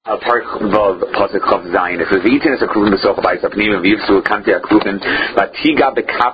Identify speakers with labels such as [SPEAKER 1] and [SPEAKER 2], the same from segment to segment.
[SPEAKER 1] Park Vav Pasuk Chav Zayin. It says V'yitin es hakruvim b'soch habayis hapnim v'yivsu kanti hakruvim v'tiga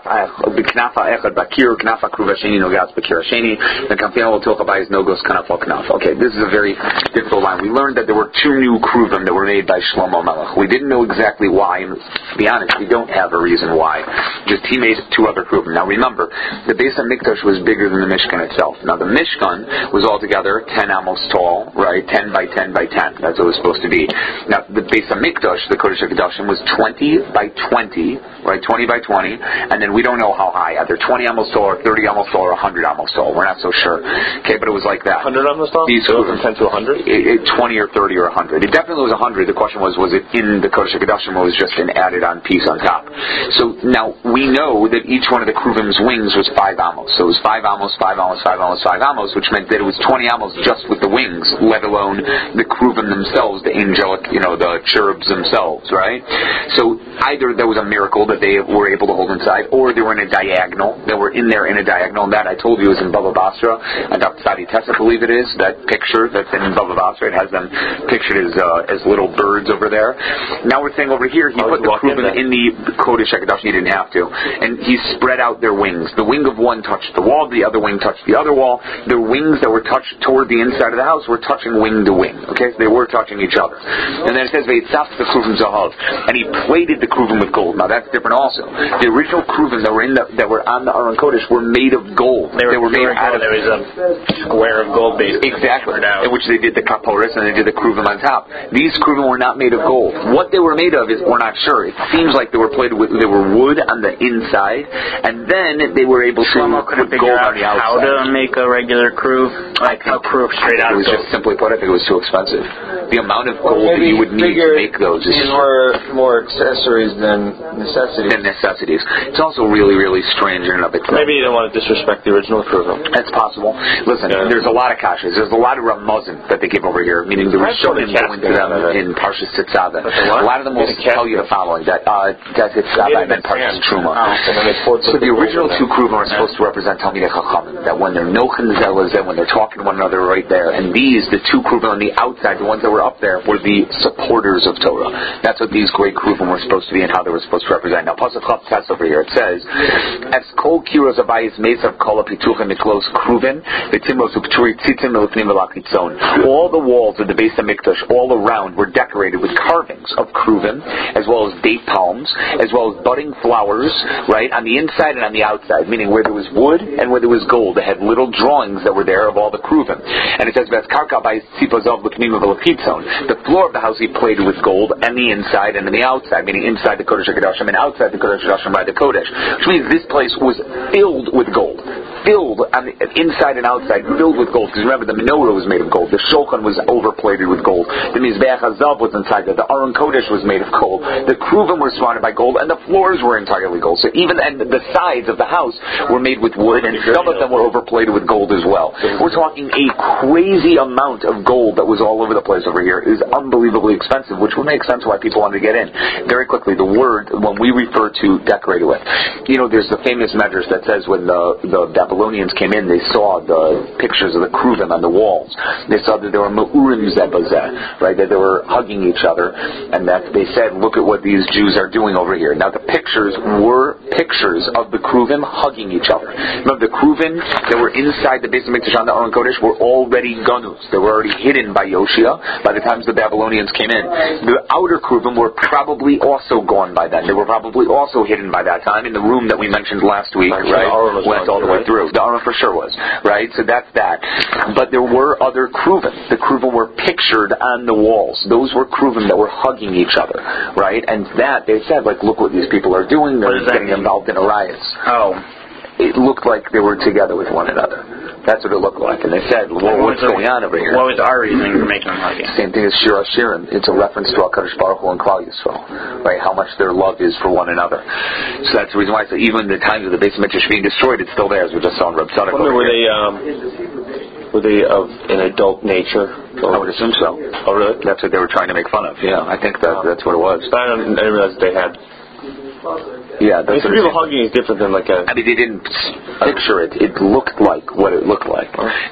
[SPEAKER 1] b'knaf ha'echad b'kir knaf hakruv hasheni nogas b'kir hasheni v'kamfiyah l'toch habayis nogos knaf ha'knaf. Okay, this is a very difficult line. We learned that there were two new kruvim that were made by Shlomo Melech. We didn't know exactly why, and to be honest, we don't have a reason why. Just he made two other kruvim. Now remember, the Beis HaMikdash was bigger than the Mishkan itself. Now the Mishkan was altogether 10 amos tall, right? 10 by 10 by 10. That's what it was supposed to be. Now the Beis HaMikdash, the Kodesh HaKadoshim, was 20 by 20, right? 20 by 20, and then we don't know how high, either 20 amos tall or 30 amos tall or 100 amos tall. We're not so sure. Okay, but it was like that.
[SPEAKER 2] 100 amos tall?
[SPEAKER 1] These
[SPEAKER 2] so from 10 to 100?
[SPEAKER 1] 20 or 30 or 100. It definitely was 100. The question was it in the Kodesh HaKadoshim or was just an added on piece on top? So now we know that each one of the Kruvim's wings was 5 amos. So it was 5 amos, 5 amos, 5 amos, 5 amos, which meant that it was 20 amos just with the wings, let alone the Kruvim themselves, the angelic, the cherubs themselves, right? So either there was a miracle that they were able to hold inside, or they were in a diagonal. They were in there in a diagonal, and that I told you is in Baba Basra, and Dr. Sadi Tessa, I believe it is, that picture that's in Baba Basra. It has them pictured as little birds over there. Now we're saying over here, he put the Kruvim in the Kodesh HaKadosh. He didn't have to. And he spread out their wings. The wing of one touched the wall, the other wing touched the other wall. Their wings that were touched toward the inside of the house were touching wing to wing. Okay, so they were touching each other. And then it says, Veitzaf the Kruvim Zahav. And he plated the Kruvim with gold. Now that's different also. The original Kruvim that were on the Aron Kodesh were made of gold. They were made out of...
[SPEAKER 2] There was a square of gold basically.
[SPEAKER 1] Exactly. In which they did the kaporis and they did the Kruvim on top. These Kruvim were not made of gold. What they were made of is we're not sure. It seems like they were plated with, they were wood on the inside, and then they were able to put gold on the outside.
[SPEAKER 3] How to make a regular Kruv? Like a Kruv straight out of
[SPEAKER 1] gold. It was just simply put, I think it was too expensive. The amount of gold that you would need to make those is
[SPEAKER 2] more accessories than necessities.
[SPEAKER 1] It's also really, really strange in and of itself.
[SPEAKER 2] Maybe you don't want to disrespect the original Kruvim.
[SPEAKER 1] That's possible. Listen, there's a lot of kashas. There's a lot of ramazim that they give over here, meaning the Rishonim go into them in Parshas Tetzaveh. A lot of them will tell you the following, that Tetzaveh and then Parshas Truma. So the original two Kruvim are supposed to represent Talmidei Chachamim, that when they're nochin zelazeh, when they're talking to one another right there, and these, the two Kruvim on the outside, the ones that were up there, were the supporters of Torah. That's what these great Kruvim were supposed to be and how they were supposed to represent. Now, Pasuk Chav Tes over here, it says, "As kol kiros abayis mesav kol apituchim miklos Kruvim, v'timros upturi tzitzim melifnim v'lachitzon." All the walls of the Beis HaMikdash, all around, were decorated with carvings of Kruvim, as well as date palms, as well as budding flowers, right, on the inside and on the outside, meaning where there was wood and where there was gold. They had little drawings that were there of all the Kruvim. And it says, "V'askarka abayis tzipazov l'pnim v'lachitzon." The floor of the house he plated with gold, and the inside and the outside, meaning inside the Kodesh HaKadoshim and outside the Kodesh HaKadoshim by the Kodesh, which means this place was filled with gold. Filled on the inside and outside, filled with gold. Because remember, the menorah was made of gold. The shulchan was overplated with gold. The Mizbeach HaZav was inside there. The Aron Kodesh was made of gold. The Kruvim were surrounded by gold, and the floors were entirely gold. So even and the sides of the house were made with wood, and some of them were overplated with gold as well. We're talking a crazy amount of gold that was all over the place over here. It is unbelievably expensive, which would make sense why people wanted to get in. Very quickly, the word, when we refer to decorated with, there's the famous medrash that says when the Babylonians came in, they saw the pictures of the Kruvim on the walls. They saw that there were Ma'urim Zebazeh, right, that they were hugging each other, and that they said, look at what these Jews are doing over here. Now the pictures were pictures of the Kruvim hugging each other. Remember, the Kruvim that were inside the Beis HaMikdash on the Aron Kodesh were already ganus. They were already hidden by Yoshia by the time the Babylonians came in. The outer Kruvim were probably also gone by then. They were probably also hidden by that time in the room that we mentioned last week, right? Went all the way through. The Aron for sure was, right? So that's that. But there were other Kruvim. The Kruvim were pictured on the walls. Those were Kruvim that were hugging each other, right? And that, they said, look what these people are doing. They're getting involved in a riot. It looked like they were together with one another. That's what it looked like. And they said, what's going on over here?
[SPEAKER 3] What was our reason for making them hugging?
[SPEAKER 1] Same thing as Shir HaShirim. It's a reference to HaKadosh Baruch Hu and Klal Yisrael, right? How much their love is for one another. So that's the reason why I say even the times of the Beis HaMikdash being destroyed, it's still there, as we just saw in Reb Tzadok.
[SPEAKER 2] Were they of an adult nature?
[SPEAKER 1] I would assume so.
[SPEAKER 2] Oh, really?
[SPEAKER 1] That's what they were trying to make fun of. Yeah, I think that's what it was.
[SPEAKER 2] I didn't realize they had
[SPEAKER 1] Yeah, that's
[SPEAKER 2] some people hugging is different than like a...
[SPEAKER 1] I mean, they didn't picture it. It looked like what it looked like.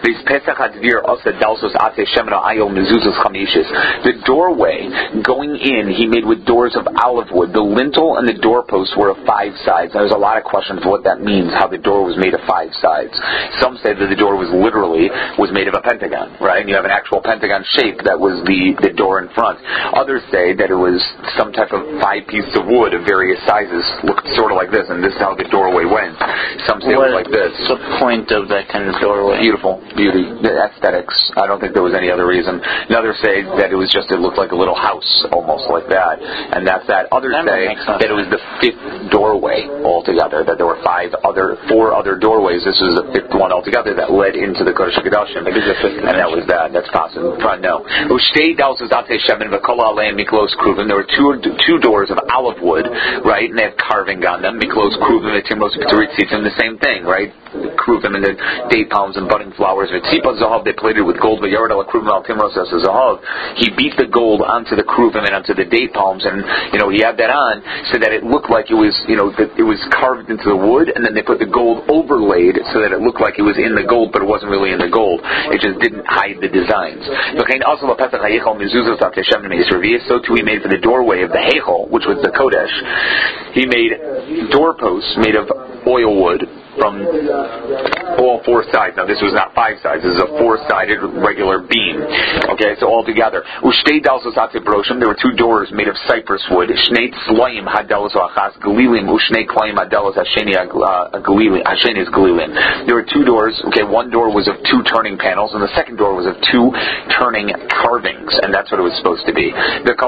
[SPEAKER 1] The doorway going in, he made with doors of olive wood. The lintel and the doorposts were of 5 sides. Now, there's a lot of questions of what that means, how the door was made of 5 sides. Some say that the door was made of a pentagon, right? And you have an actual pentagon shape that was the door in front. Others say that it was some type of 5 pieces of wood of various sizes, looked sort of like this, and this is how the doorway went. Some say it was like this.
[SPEAKER 3] What's the point of that kind of doorway?
[SPEAKER 1] Beauty, the aesthetics. I don't think there was any other reason. And others say that it looked like a little house, almost like that, and that's that. Others say that it was the 5th doorway altogether, that there were 4 other doorways. This was the 5th one altogether that led into the Kodesh HaKadoshim, and that was that. That's possible. No. There were 2 doors of olive wood, right, and they have carving on them. Miklos kruvim, the same thing, right? Kruvim and the date palms and budding flowers. They plated with gold. He beat the gold onto the kruvim and onto the date palms, and he had that on so that it looked like it was, that it was carved into the wood, and then they put the gold overlaid so that it looked like it was in the gold, but it wasn't really in the gold. It just didn't hide the designs. So too he made for the doorway of the Heichal, which was the Kodesh. He made doorposts made of oil wood from all 4 sides. Now, this was not 5 sides. This is a 4-sided regular beam. Okay, so all together. There were 2 doors made of cypress wood. There were 2 doors. Okay, one door was of 2 turning panels, and the second door was of 2 turning carvings, and that's what it was supposed to be.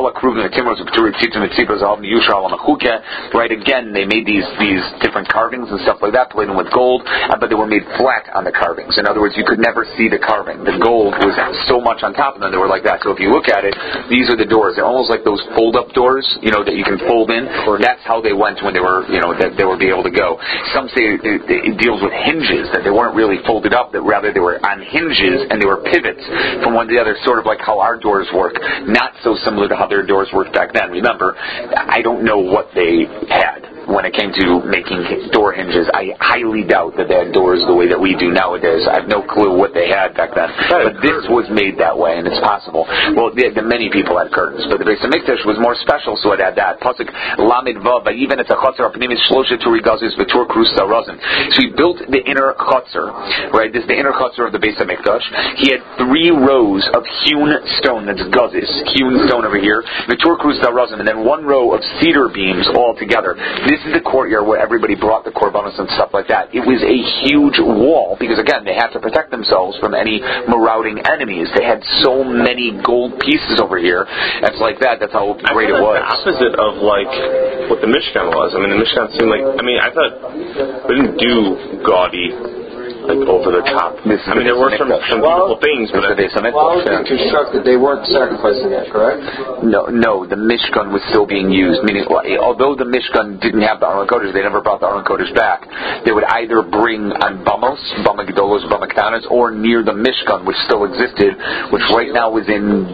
[SPEAKER 1] Right, again, they made these different carvings and stuff like that, played with gold, but they were made flat on the carvings. In other words, you could never see the carving. The gold was so much on top of them, they were like that. So if you look at it, these are the doors. They're almost like those fold-up doors, that you can fold in. That's how they went when they were, that they would be able to go. Some say it deals with hinges, that they weren't really folded up, that rather they were on hinges and they were pivots from one to the other, sort of like how our doors work. Not so similar to how their doors worked back then. Remember, I don't know what they had when it came to making door hinges. I highly doubt that they had doors the way that we do nowadays. I have no clue what they had back then. But this was made that way, and it's possible. Well, many people had curtains, but the Beis HaMikdash was more special, so it had that. Pasuk Lamed Vav, even at the Chatzar Apnimis Shloshet Turigazis V'Tur Krusta Razin. So he built the inner Chatzar, right? This is the inner Chatzar of the Beis HaMikdash. He had 3 rows of hewn stone, that's Gazis, hewn stone over here, V'Tur Krusta Razin, and then 1 row of cedar beams all together. This is the courtyard where everybody brought the korbanos and stuff like that. It was a huge wall because, again, they had to protect themselves from any marauding enemies. They had so many gold pieces over here. It's like that. That's how great it was.
[SPEAKER 2] The opposite of like what the Mishkan was. I mean, the Mishkan seemed like. I mean, I thought we didn't do gaudy, like over the top. There were some beautiful things, but
[SPEAKER 4] while it was being constructed, they weren't sacrificing it, correct?
[SPEAKER 1] No, the Mishkan was still being used. Meaning, although the Mishkan didn't have the Aron Kodesh, they never brought the Aron Kodesh back. They would either bring on Bama Gedolos, Bama Ketanos, or near the Mishkan, which still existed, which right now is in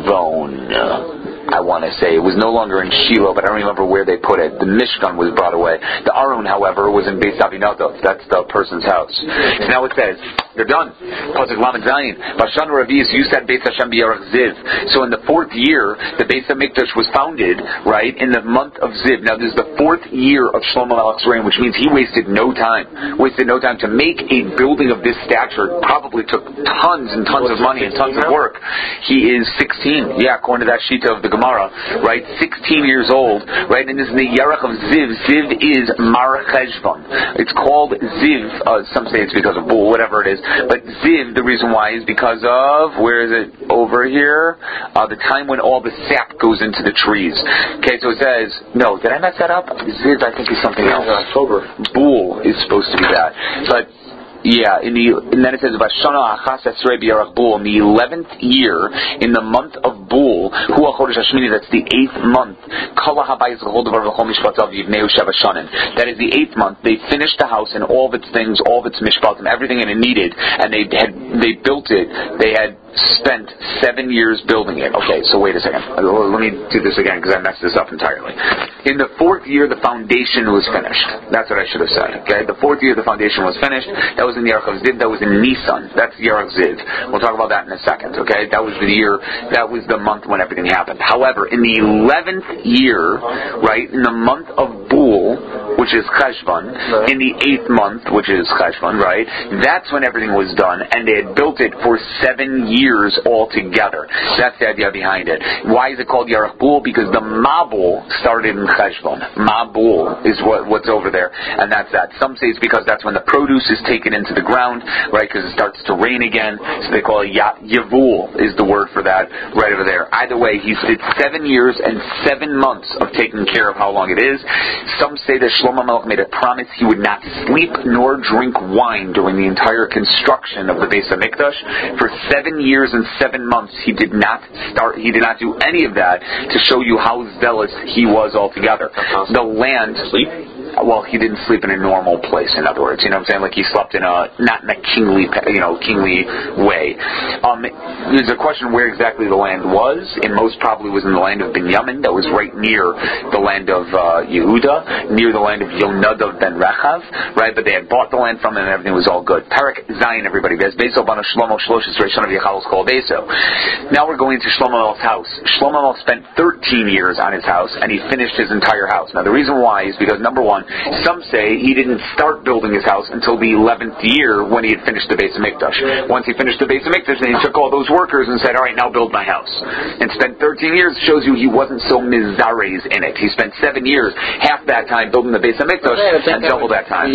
[SPEAKER 1] Givon. I want to say. It was no longer in Shiloh, but I don't remember where they put it. The Mishkan was brought away. The Aron, however, was in Beis Avinatov. That's the person's house. So now it says, they're done. Pasuk Lamed Zayin. Bashan Ravius Yusad Beis Hashem B'Yarach Ziv. So in the 4th year, the Beis HaMikdash was founded, right, in the month of Ziv. Now this is the 4th year of Shlomo Melech's reign, which means he wasted no time. To make a building of this stature. Probably took tons and tons of money and tons of work. He is 16. Yeah, according to that shita of the Gemara, right? 16 years old, right? And this is the Yarach of Ziv. Ziv is Mar Cheshvan. It's called Ziv. Some say it's because of bull, whatever it is. But Ziv, the reason why is because of, where is it? Over here. The time when all the sap goes into the trees. Okay, so it says, no, did I mess that up? Ziv, I think, is something else.
[SPEAKER 2] October.
[SPEAKER 1] Bull is supposed to be that. But yeah, and then it says Vashana Achas Esrei B'Yarach Bul, in the 11th year, in the month of Bul, Hu HaChodesh Hashmini, that's the 8th month. Kala Habayis L'Chol Davar V'Chol Mishpatav Yivneu Sheva Shanim. That is the 8th month. They finished the house and all of its things, all of its mishpatim, everything that it needed, and they built it. They had spent 7 years building it. Okay, so wait a second. Let me do this again because I messed this up entirely. In the 4th year, the foundation was finished. That's what I should have said. Okay, the 4th year, the foundation was finished. That was in the Yarach Ziv. That was in Nisan. That's the Yarach Ziv. We'll talk about that in a second. Okay, that was the year. That was the month when everything happened. However, in the 11th year, right, in the month of Bul, which is Cheshvan, in the 8th month, which is Cheshvan, right, that's when everything was done, and they had built it for 7 years altogether. That's the idea behind it. Why is it called Yarach Bul? Because the Mabul started in Cheshvan. Mabul is what's over there, and that's that. Some say it's because that's when the produce is taken into the ground, right, because it starts to rain again, so they call it Yavul is the word for that right over there. Either way, he did 7 years and 7 months of taking care of how long it is. Some say that Shlomo Melech made a promise he would not sleep nor drink wine during the entire construction of the Beis HaMikdash. For 7 years and 7 months, he did not do any of that to show you how zealous he was altogether. The land... Well, he didn't sleep in a normal place, in other words. You know what I'm saying? Like he slept not in a kingly way. There's a question where exactly the land was, and most probably was in the land of Binyamin, that was right near the land of Yehuda, near the land of Yonadav ben Rechav, right? But they had bought the land from him and everything was all good. Parak Zayin, everybody. There's Beso Bano Shlomo Shloshes Reishon of Yechalos Kol Beso. Now we're going to Shlomo Melech's house. Shlomo Melech spent 13 years on his house, and he finished his entire house. Now the reason why is because, number one, some say he didn't start building his house until the 11th year when he had finished the Beis HaMikdash. Once he finished the Beis HaMikdash, then he took all those workers and said, all right, now build my house. And spent 13 years. Shows you he wasn't so mizares in it. He spent 7 years, half that time building the Beis HaMikdash, and double that time.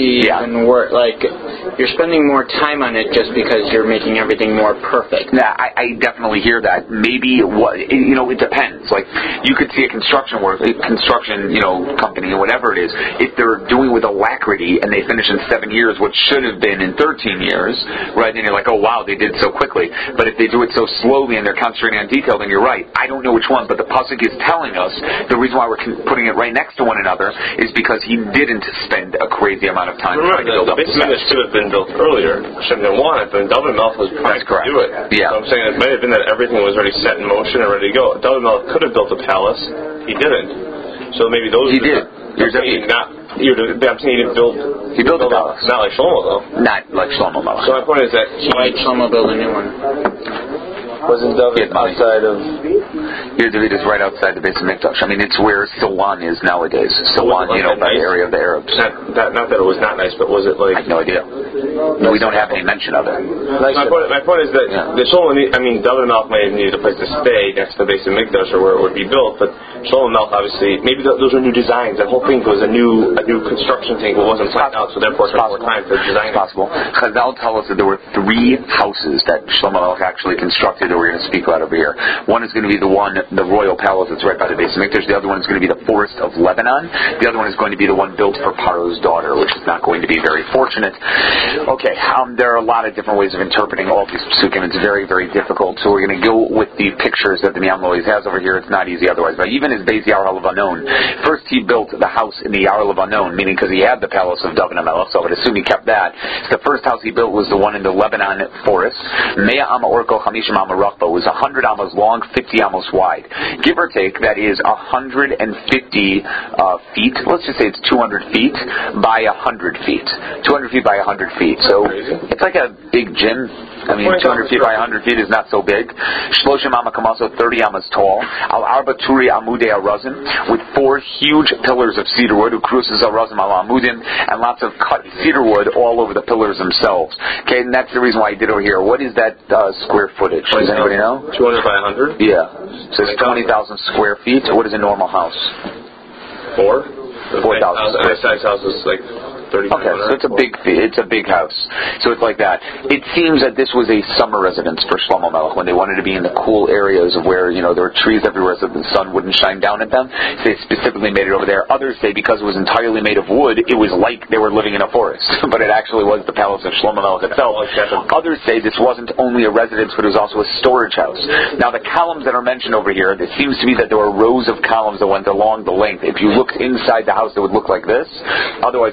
[SPEAKER 3] You're spending more time on it just because you're making everything more perfect.
[SPEAKER 1] Yeah, I definitely hear that. Maybe it depends. Like you could see a construction company or whatever it is. If they're doing with alacrity and they finish in 7 years what should have been in 13 years, right? And you're like, oh wow, they did so quickly. But if they do it so slowly and they're concentrating on detail, then you're right. I don't know which one, but the pasuk is telling us the reason why we're putting it right next to one another is because he didn't spend a crazy amount of time trying to build up the
[SPEAKER 2] Beis should have been built earlier. Shouldn't have wanted, but David Melech was trying to do it.
[SPEAKER 1] Yeah.
[SPEAKER 2] So I'm saying it might have been that everything was already set in motion and ready to go. David Melech could have built a palace. He didn't. So maybe those...
[SPEAKER 1] He did.
[SPEAKER 2] I'm saying he didn't build...
[SPEAKER 1] He built a palace.
[SPEAKER 2] Not like Shlomo, though.
[SPEAKER 1] Not like Shlomo, Melech.
[SPEAKER 2] So my point is that...
[SPEAKER 3] Why did Shlomo build a new one?
[SPEAKER 4] Wasn't David outside of...
[SPEAKER 1] Here, David is right outside the Beis HaMikdash. I mean, it's where Silwan is nowadays. Silwan, that area of the Arabs.
[SPEAKER 2] Not that it was not nice, but was it like...
[SPEAKER 1] I have no idea. We don't have any mention of it.
[SPEAKER 2] My point is that the Shlomo, David Melech may have needed a place to stay next to the Beis HaMikdash or where it would be built, but Shlomo Melech obviously, maybe those were new designs. That whole thing was a new construction thing, but wasn't planned out, so therefore it took more time to design it.
[SPEAKER 1] It's possible. Chazal tell us that there were 3 houses that Shlomo Melech actually constructed that we're going to speak about over here. One is going to be the royal palace that's right by the Beis HaMikdash. The other one is going to be the forest of Lebanon. The other one is going to be the one built for Paro's daughter, which is not going to be very fortunate. Okay, there are a lot of different ways of interpreting all of these psukim. It's very, very difficult. So we're going to go with the pictures that the Miyam Lois has over here. It's not easy otherwise. But even his Beis Yar HaLevanon, first he built the house in the Yar HaLevanon, meaning because he had the palace of David HaMelech, so I would assume he kept that. So the first house he built was the one in the Lebanon forest. Mea Ama Orko Chamishim Ama Rachba. It was 100 amos long, 50 amos wide. Give or take, that is 150 feet. Let's just say it's 200 feet by 100 feet. 200 feet by 100 feet. So it's like a big gym. I mean, 200 feet by 100 feet is not so big. Shloshim Ama Kamaso, 30 amas tall. Al Arba Turi Amudei Arazim, with 4 huge pillars of cedar wood, Ukruses Arazim Al Amudim, and lots of cut cedar wood all over the pillars themselves. Okay, and that's the reason why I did over here. What is that square footage? Does anybody know?
[SPEAKER 2] 200 by 100?
[SPEAKER 1] Yeah. So it's 20,000 square feet. What is a normal house?
[SPEAKER 2] 4,000. My size house is like 3,500.
[SPEAKER 1] Okay, so it's a big house. So it's like that. It seems that this was a summer residence for Shlomo Melech when they wanted to be in the cool areas of where, there were trees everywhere so the sun wouldn't shine down at them. So they specifically made it over there. Others say because it was entirely made of wood, it was like they were living in a forest. But it actually was the palace of Shlomo Melech itself. Others say this wasn't only a residence, but it was also a storage house. Now the columns that are mentioned over here, it seems to me that there were rows of columns that went along the length. If you looked inside the house, it would look like this. Otherwise, it would have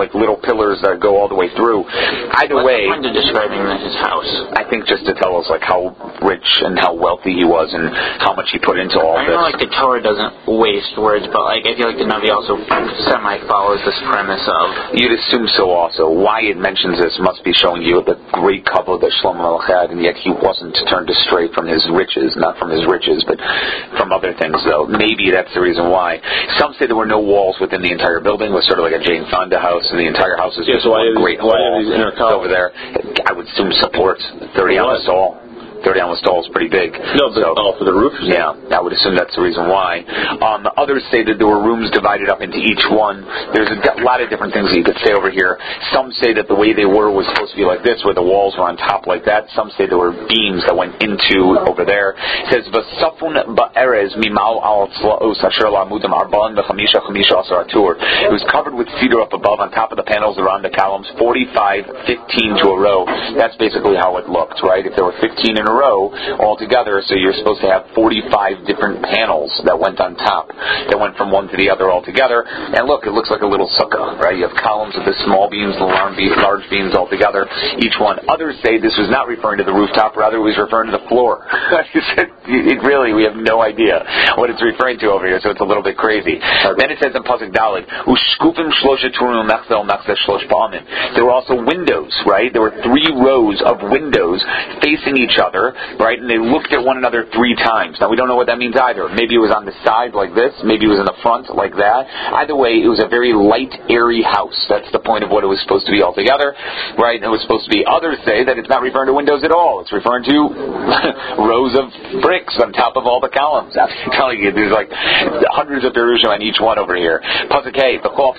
[SPEAKER 1] like little pillars that go all the way through. Either way,
[SPEAKER 3] what's the point of describing his house?
[SPEAKER 1] I think just to tell us like how rich and how wealthy he was and how much he put into all
[SPEAKER 3] I
[SPEAKER 1] this.
[SPEAKER 3] know like the Torah doesn't waste words, but like I feel like the Navi also semi-follows this premise of...
[SPEAKER 1] You'd assume so also. Why it mentions this must be showing you the great couple that Shlomo Melech had, and yet he wasn't turned astray from his riches, not from his riches, but from other things though. Maybe that's the reason why. Some say there were no walls within the entire building. It was sort of like a Jane Fonda house, and the entire house is just one great hall over there. I would assume supports 30 on the stall. 30 on the stall is pretty big.
[SPEAKER 2] No, but for the roof?
[SPEAKER 1] Yeah, I would assume that's the reason why. Others say that there were rooms divided up into each one. There's a lot of different things that you could say over here. Some say that the way they were was supposed to be like this, where the walls were on top like that. Some say there were beams that went into over there. It says, V'safun ba'erez mimal al tzla'os asher la'amudam arban v'chamisha chamisha asar atur. It was covered with cedar up above on top of the panels around the columns, 45, 15 to a row. That's basically how it looked, right? If there were 15 in a row all together, so you're supposed to have 45 different panels that went on top, that went from one to the other all together. And look, it looks like a little sukkah, right? You have columns with the small beams and large beams all together, each one. Others say this was not referring to the rooftop, rather it was referring to the floor. We have no idea what it's referring to over here, so it's a little bit crazy. Then it says in Pasuk Dalet, Ushkufim shlosha turim mechzel mechzel shlosh pa'amim. There were also windows, right? There were 3 rows of windows facing each other, right? And they looked at one another 3 times. Now, we don't know what that means either. Maybe it was on the side like this. Maybe it was in the front like that. Either way, it was a very light, airy house. That's the point of what it was supposed to be altogether, right? And it was supposed to be. Others say that it's not referring to windows at all. It's referring to rows of bricks on top of all the columns. I'm telling you, there's like hundreds of Pirushim on each one over here. Pasuk Hey, so all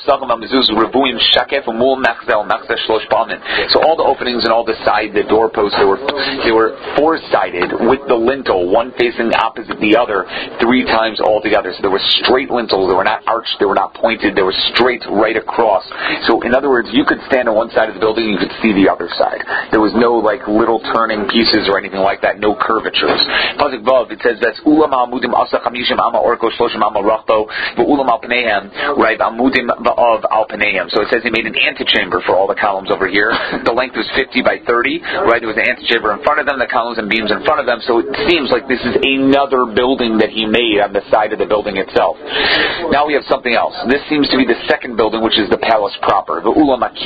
[SPEAKER 1] the openings and all the side, the doorposts, they were 4-sided with the lintel, one facing opposite the other 3 times all together. So there were straight lintels. They were not arched. They were not pointed. They were straight right across. So in other words, you could stand on one side of the building, you could see the other side. There was no like little turning pieces or anything like that. No curvatures. Pasuk Vav, it says that's ulam amudim asa chamishim ama orko shloshim ama rachbo v'ulam al pneihem, right? Amudim va'av al pneihem. So it says he made an antechamber for all the columns over here. The length was 50 by 30, right? There was an antechamber in front of them, the columns and beams in front of them, so it seems like this is another building that he made on the side of the building itself. Now we have something else. This seems to be the second building, which is the palace proper. But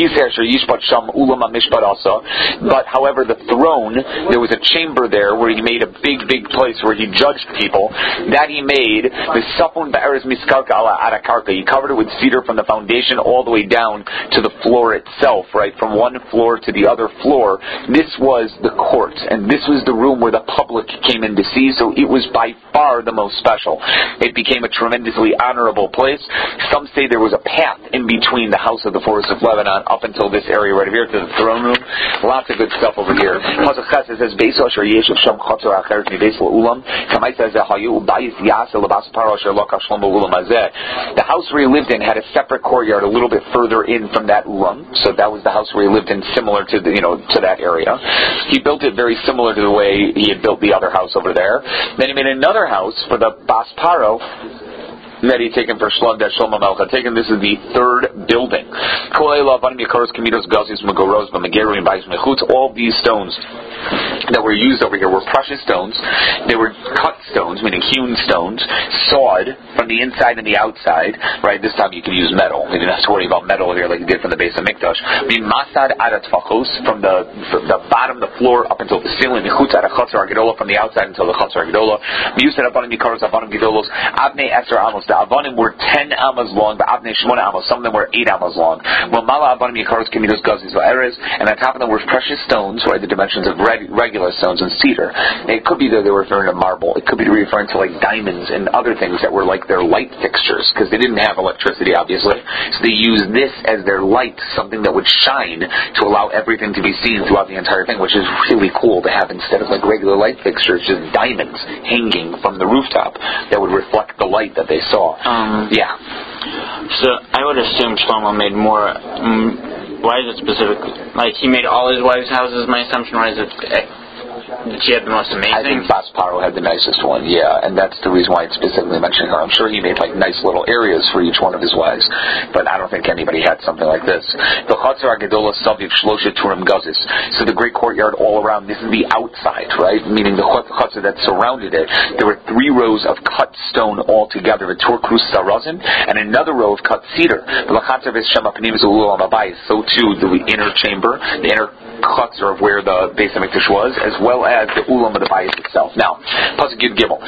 [SPEAKER 1] however, the throne, there was a chamber there where he made a big place where he judged people. That he made, the Safun Ba'eres Miskarka ala Arakarka. He covered it with cedar from the foundation all the way down to the floor itself, right? From one floor to the other floor. This was the court, and this was the room where the public came in to see, so it was by far the most special. It became a tremendously honorable place. Some say there was a path in between the house of the Forest of Lebanon up until this area right here to the throne room. Lots of good stuff over here. It says, the house where he lived in had a separate courtyard a little bit further in from that ulam, so that was the house where he lived in, similar to to that area. He built it very similar to the way he had built the other house over there. Then he made another house for the Bas Paro that he taken for Shlomo Melech had taken. This is the 3rd building. All these stones that were used over here were precious stones. They were cut stones, meaning hewn stones, sawed from the inside and the outside. Right, this time you could use metal. You didn't have to worry about metal here like you did from the base of Mikdash. From the bottom, the floor, up until the ceiling. From the outside until the Chatzar Gedolah. The Avanim were 10 amas long, but Avnei 8 amas. Some of them were 8 amas long. And on top of them were precious stones, right? The dimensions of regular stones and cedar. It could be that they were referring to marble. It could be referring to like diamonds and other things that were like their light fixtures, because they didn't have electricity, obviously. So they used this as their light, something that would shine to allow everything to be seen throughout the entire thing, which is really cool to have instead of like regular light fixtures, just diamonds hanging from the rooftop that would reflect the light that they saw. Yeah.
[SPEAKER 3] So I would assume Shlomo made more. Why is it specific? Like he made all his wives' houses. My assumption. Why is it? She had the most amazing?
[SPEAKER 1] I think Bas Paro had the nicest one, yeah, and that's the reason why it's specifically mentioning her. I'm sure he made like nice little areas for each one of his wives, but I don't think anybody had something like this. The Chatzar HaGedola Saviv Shlosha Turim Gazis. So the great courtyard all around, this is the outside, right? Meaning the Chatzar that surrounded it. There were 3 rows of cut stone all together, a Torkrus Sarazin, and another row of cut cedar. So too, the inner chamber, the inner chutzner of where the Beis HaMikdash was, as well as the ulam of the bayis itself. Now, Pasuk Yud Gimel.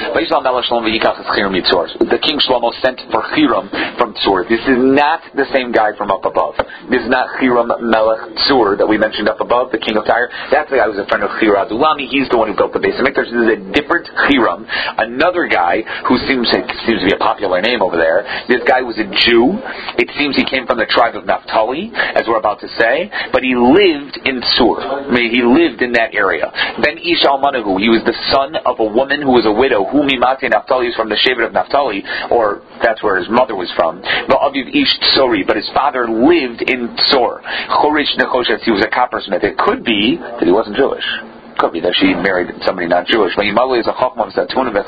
[SPEAKER 1] The king Shlomo sent for Hiram from Tzur. This is not the same guy from up above. This is not Hiram Melech Tzur that we mentioned up above, the king of Tyre. That's the guy who was a friend of Hira Adulami. He's the one who built the Beis HaMikdash. This is a different Hiram, another guy who seems to be a popular name over there. This guy was a Jew. It seems he came from the tribe of Naphtali, as we're about to say, but he lived in Tzur. I mean, he lived in that area. Ben Ish Almanahu, he was the son of a woman who was a widow. Humimate Naphtali is from the Shevet of Naphtali, or that's where his mother was from. Aviv Ish Tsori, but his father lived in Tzor. Chorish Nechoshes, he was a coppersmith. It could be that he wasn't Jewish. Could be that she married somebody not Jewish. He had Chachma,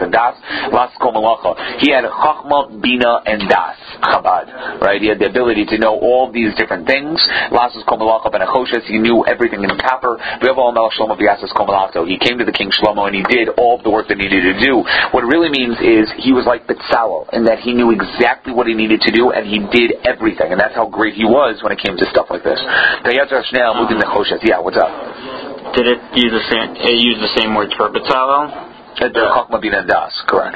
[SPEAKER 1] Bina, and Das. Chabad, right? He had the ability to know all these different things. He knew everything in copper. He came to the king Shlomo and he did all of the work that he needed to do. What it really means is he was like Betzalel in that he knew exactly what he needed to do and he did everything. And that's how great he was when it came to stuff like this. Yeah, what's up?
[SPEAKER 3] Did it use the same word for Betzalel?
[SPEAKER 1] Chachma Bina and Das, correct.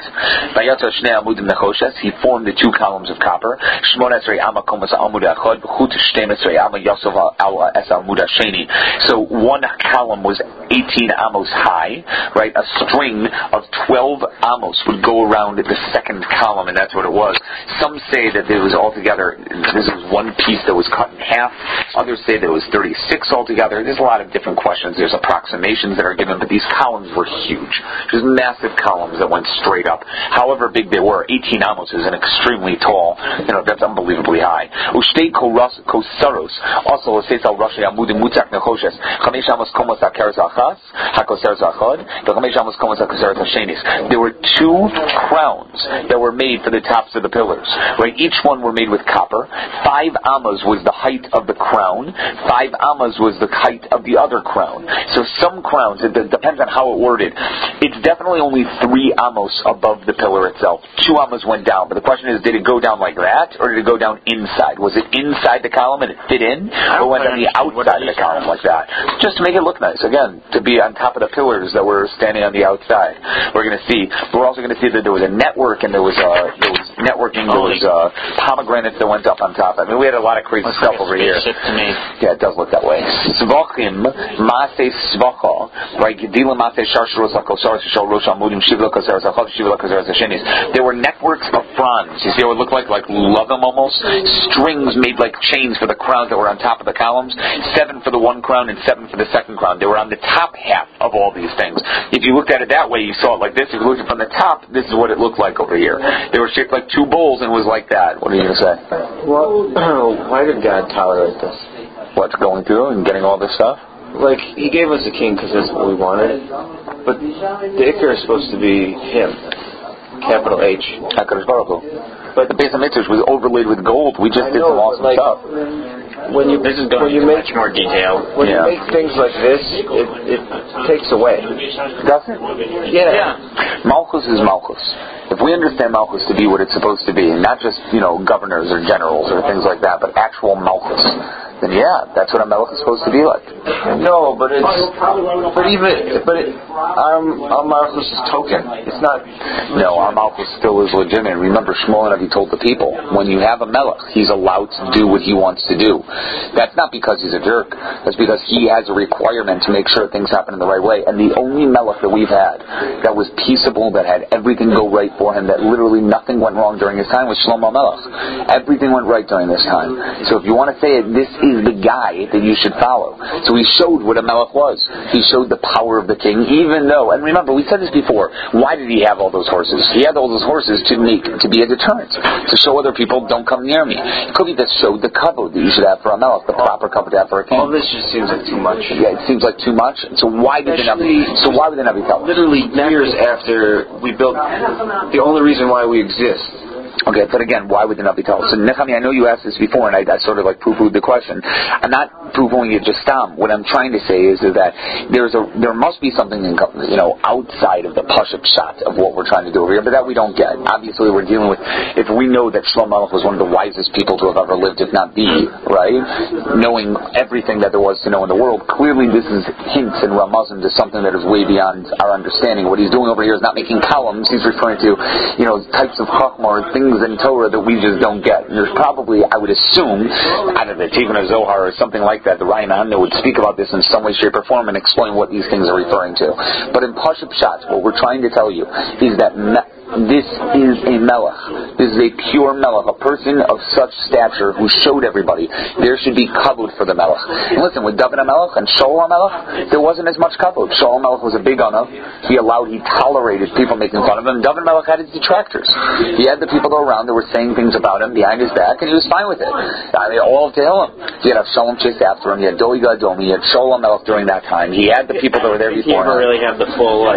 [SPEAKER 1] He formed the 2 columns of copper. So one column was 18 amos high, right? A string of 12 amos would go around the second column, and that's what it was. Some say that it was altogether, this was one piece that was cut in half. Others say that it was 36 altogether. There's a lot of different questions. There's approximations that are given, but these columns were huge. Just massive columns that went straight up. However big they were, 18 amos is an extremely tall, that's unbelievably high. Ushtei kosaros, also says al Rashi Amudim Mutak Nechoshes, Chamesh amos komos hakeres achas, hakoseres achad, v'chamesh amos komos hakoseres hashenis. There were 2 crowns that were made for the tops of the pillars. Right, each one were made with copper. 5 amos was the height of the crown. 5 amos was the height of the other crown. So some crowns, it depends on how it worded. It's definitely only 3 amos above the pillar itself. 2 amos went down. But the question is, did it go down like that, or did it go down inside? Was it inside the column and it fit in, or went on the outside of the column like that? Just to make it look nice. Again, to be on top of the pillars that were standing on the outside. We're going to see. We're also going to see that there was a network, and there was networking. There was pomegranates that went up on top. I mean, we had a lot of crazy stuff over here.
[SPEAKER 3] To me.
[SPEAKER 1] Yeah, it does look that way. Svachim, Maaseh Svacha, right? Gedilim Maaseh Sharsharos HaKosaros Shal Rosh Amudim Shivla Kosaros HaChad Shivla Kosaros HaShenis. There were networks of fronds. You see how it looked like lovem almost? Strings made like chains for the crowns that were on top of the columns. 7 for the one crown and 7 for the second crown. They were on the top half of all these things. If you looked at it that way, you saw it like this. If you looked at it from the top, this is what it looked like over here. They were shaped like 2 bowls and it was like that. What are you going to say?
[SPEAKER 4] Well, why did God tolerate this?
[SPEAKER 1] What's going through and getting all this stuff?
[SPEAKER 4] Like, He gave us a king because that's what we wanted, but the Iker is supposed to be Him, capital H.
[SPEAKER 1] HaKadosh Baruch Hu. But the Beis HaMikdash was overlaid with gold. We just did some awesome stuff.
[SPEAKER 3] This is going into much more detail.
[SPEAKER 4] When you make things like this, it takes away.
[SPEAKER 1] Doesn't it?
[SPEAKER 4] Yeah.
[SPEAKER 1] Malchus is Malchus. If we understand Malchus to be what it's supposed to be, and not just, governors or generals or things like that, but actual Malchus, then yeah, that's what a melech is supposed to be like.
[SPEAKER 4] No, but our malchus is token. It's not.
[SPEAKER 1] No, our malchus still is legitimate. Remember, Shmuel Navi told the people, when you have a melech, he's allowed to do what he wants to do. That's not because he's a jerk. That's because he has a requirement to make sure things happen in the right way. And the only melech that we've had that was peaceable, that had everything go right for him, that literally nothing went wrong during his time, was Shlomo Melech. Everything went right during this time. So if you want to say it, this is the guy that you should follow. So he showed what a melech was. He showed the power of the king, even though, and remember, we said this before, why did he have all those horses? He had all those horses to be a deterrent, to show other people, don't come near me. It could be that showed the kavod that you should have for a melech, the proper kavod to have for a king.
[SPEAKER 4] All this just seems like too much.
[SPEAKER 1] Yeah, it seems like too much. So why would the Navi tell us?
[SPEAKER 4] Literally years after we built, the only reason why we exist.
[SPEAKER 1] Okay, but again, why would the Navi tell us? So Nechami, I know you asked this before, and I sort of like poo-pooed the question. I'm not poo-pooing it just What I'm trying to say is that there must be something outside of the Pashup shot of what we're trying to do over here, but that we don't get. Obviously, we're dealing with, if we know that Shlomo Melech was one of the wisest people to have ever lived, if not the, right? Knowing everything that there was to know in the world, clearly this is hints and ramazim to something that is way beyond our understanding. What he's doing over here is not making columns. He's referring to, types of chachma, things in Torah that we just don't get. And there's probably, I would assume, out of the Tivna Zohar or something like that, the Ryan Anna would speak about this in some way, shape, or form and explain what these things are referring to. But in Pashup Shat, what we're trying to tell you is that this is a melech. This is a pure melech, a person of such stature who showed everybody there should be kavod for the melech. And listen, with David HaMelech and Shaul HaMelech, there wasn't as much kavod. Shaul HaMelech was a big honor. He tolerated people making fun of him. David HaMelech had his detractors. He had the people go around that were saying things about him behind his back, and he was fine with it. I mean, all to him. He had Avshalom chased after him. He had Doi Gadol. He had Shaul HaMelech during that time. He had the people that were there before him.
[SPEAKER 3] He never really had the full,